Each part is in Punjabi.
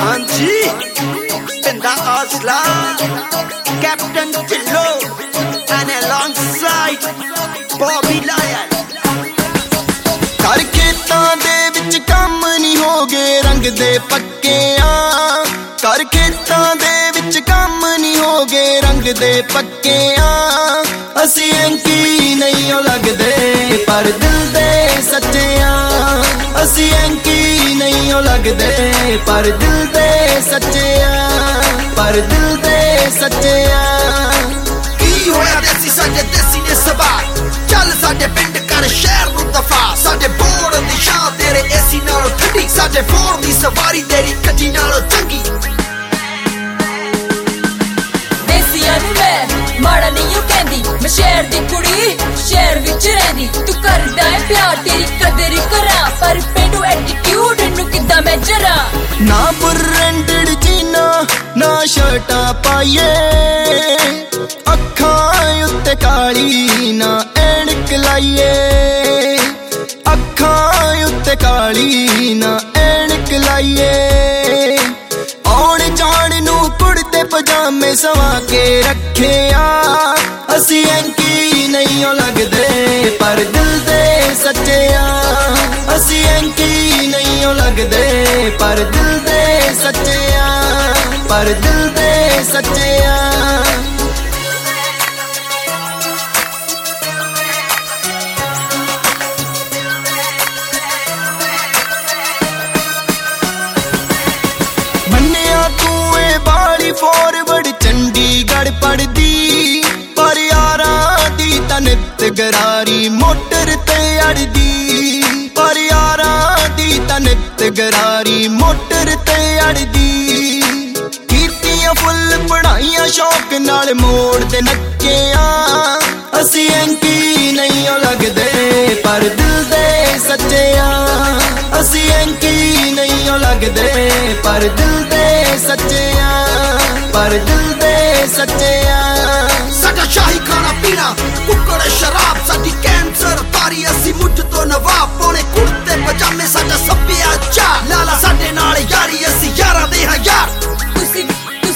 Anji, Pinda Asla, Captain Tillo, and alongside Bobby Lion. ਕਰ ਖੇਤਾਂ ਦੇ ਵਿੱਚ ਕੰਮ ਨਹੀਂ ਹੋਗੇ ਰੰਗ ਦੇ ਪੱਕਿਆਂ ਕਰ ਖੇਤਾਂ ਦੇ ਵਿੱਚ ਕੰਮ ਨਹੀਂ ਹੋਗੇ ਰੰਗ ਦੇ ਪੱਕਿਆਂ ਅਸੀਂ ਐਂਕੀ ਨਹੀਂ ਲੱਗਦੇ ਪਰ ਦਿਲ ਦੇ ਸੱਚਿਆਂ ਅਸੀਂ ਐਂਕੀ ਨਹੀਂ ਲੱਗਦੇ ਪਰ ਦਿਲ ਦੇ ਸੱਚਿਆਂ ਪਰ ਦਿਲ ਦੇ ਸੱਚਿਆਂ ਕੀ ਹੋਇਆ ਦੇਸੀ ਸਾਡੇ ਦੇਸੀ ਨੇ ਸਵਾਰ ਚੱਲ ਸਾਡੇ ਪਿੰਡ ਕਰ ਸ਼ਹਿਰ ਨੂੰ ਦਫਾ ਸਾਡੇ ਬੋਰਡ ਦੀ ਸ਼ਾਨ ਤੇਰੇ ਏਸੀ ਨਾਲੋਂ ਠੰਡੀ ਸਾਡੇ ਫੋਰ ਦੀ ਸਵਾਰੀ ਤੇਰੀ ਕੱਜੀ ਨਾਲੋਂ ਚੰਗੀ ਦੇਸੀਆਂ ਨੂੰ ਮੈਂ ਮਾੜਾ ਨਹੀਂ ਉਹ ਕਹਿੰਦੀ ਮੈਂ ਸ਼ਹਿਰ ਦੀ ਕੁੜੀ ਸ਼ਹਿਰ ਵਿੱਚ ਰਹਿੰਦੀ ਤੂੰ ਕਰਦਾ ਹੈ ਪਿਆਰ ਤੇਰੀ ਕਦਰ ਕਰਾਂ ਪਰ ਪੇਂਡੂ ਐਟੀਟਿਊਡ ਨੂੰ ਕਿੱਦਾਂ ਮੈਂ ਜਰਾ ਨਾ ਬ੍ਰਾਂਡਡ ਜੀਨਾ ਨਾ ਸ਼ਰਟਾਂ ਪਾਈਏ ਅੱਖਾਂ ਉੱਤੇ ਕਾਲੀ ਨਾ ਐਨਕ ਲਾਈਏ ਅੱਖਾਂ ਉੱਤੇ ਕਾਲੀ ਨਾ ਐਨਕ ਲਾਈਏ ਆਉਣ ਜਾਣ ਨੂੰ ਕੁੜਤੇ ਪਜਾਮੇ ਸਵਾ ਕੇ ਰੱਖਿਆ ਅਸੀਂ ਐਂਕੀ ਨਹੀਂ ਲੱਗਦੇ ਪਰ ਦਿਲ ਦੇ ਸੱਚਿਆਂ ਅਸੀਂ ਐਂਕੀ ਨਹੀਂ ਲੱਗਦੇ ਪਰ ਦਿਲ ਦੇ ਸੱਚਿਆਂ ਪਰ ਦਿਲ ਦੇ ਸੱਚਿਆਂ ਮੰਨਿਆ ਤੂੰ ਏ ਬਾਲੀ ਫੋਰਵਰਡ ਚੰਡੀਗੜ੍ਹ ਪੜਦੀ ਪਰ ਯਾਰਾਂ ਦੀ ਤਾਂ ਨਿੱਤ ਗਰਾਰੀ ਮੋਟਰ ਤੇ ਅੜਦੀ ਪਰ ਯਾਰਾਂ ਦੀ ਤਾਂ ਨਿੱਤ ਗਰਾਰੀ ਮੋਟਰ ਤੇ ਅੜਦੀ ਕੀਤੀਆਂ ਫੁੱਲ ਪੜਾਈਆਂ ਸ਼ੌਕ ਨਾਲ ਮੋੜ ਤੇ ਨੱਚਿਆ ਅਸੀਂ ਐਂਕੀ ਨਹੀਂ ਲੱਗਦੇ ਪਰ ਦਿਲ ਦੇ ਸੱਚਿਆਂ ਅਸੀਂ ਐਂਕੀ ਨਹੀਂ ਲੱਗਦੇ ਪਰ ਦਿਲ ਦੇ ਸੱਚਿਆਂ ਪਰ ਦਿਲ ਦੇ ਸੱਚਿਆਂ ਸਾਡਾ ਸ਼ਾਹੀ ਖਾਣਾ ਪੀਣਾ ਕੁੱਕੜ ਸ਼ਰਾਬ ਸਾਡੀ ਕੈਂਸਰ ਤਾਰੀ ਅਸੀਂ ਮੁੱਢ ਤੋਂ ਨਵਾਬ ਪਾਉਣੇ ਕੁੜਤੇ ਪਜਾਮੇ ਸਾਡਾ ਸੱਭਿਆਚਾਰ ਲਾਲਾ ਸਾਡੇ ਨਾਲ ਯਾਰੀ ਅਸੀਂ ਯਾਰਾਂ ਦੇ ਹਾਂ ਯਾਰ ਤੁਸੀਂ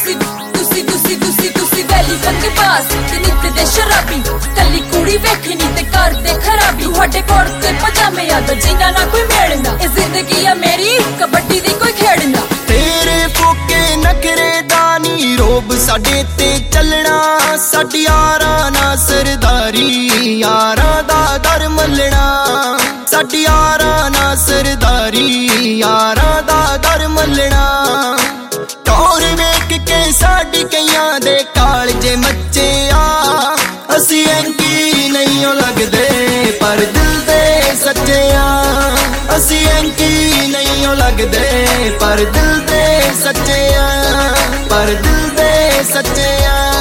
ਵੈਲੀ ਬੰਦੇ ਪਾਸ ਤੇ ਨਿੱਤ ਦੇ ਸ਼ਰਾਬੀ ਕੱਲੀ ਕੁੜੀ ਵੇਖਣੀ ਤੇ ਕਰਦੇ ਖਰਾਬੀ ਤੁਹਾਡੇ ਕੁੜਤੇ ਪਜਾਮੇ ਆ ਤਾਂ ਜਿੰਨਾ ਨਾ ਕੋਈ ਮੇੜਨਾ ਇਹ ਜ਼ਿੰਦਗੀ ਆ ਮੇਰੀ ਕਬੱਡੀ ਦੀ ਕੋਈ ਖੇਡਣਾ ਤੇਰੇ ਫੋਕੇ ਨਖਰੇ ਦਾ ਨੀ ਰੋਬ ਸਾਡੇ ਤੇ ਚੱਲਣਾ ਸਾਡੀ ਯਾਰਾਂ ਨਾਲ ਸਰਦਾਰੀ ਯਾਰਾਂ ਦਾ ਦਰ ਮੱਲਣਾ ਸਾਡੀ ਯਾਰਾਂ ਨਾਲ ਸਰਦਾਰੀ ਯਾਰਾਂ ਦਾ ਦਰ ਮੱਲਣਾ ਟੌਰ ਵੇਖ ਕੇ ਸਾਡੀ ਕਈਆਂ ਦੇ ਕਾਲਜੇ ਮੱਚਿਆ ਅਸੀਂ ਐਂਕੀ ਨਹੀਂ ਲੱਗਦੇ ਪਰ ਦਿਲ ਦੇ ਸੱਚਿਆਂ ਅਸੀਂ ਐਂਕੀ ਨਹੀਂ ਲੱਗਦੇ ਪਰ ਦਿਲ ਦੇ ਸੱਚਿਆਂ ਪਰ ਦਿਲ ਦੇ ਸੱਚਿਆਂ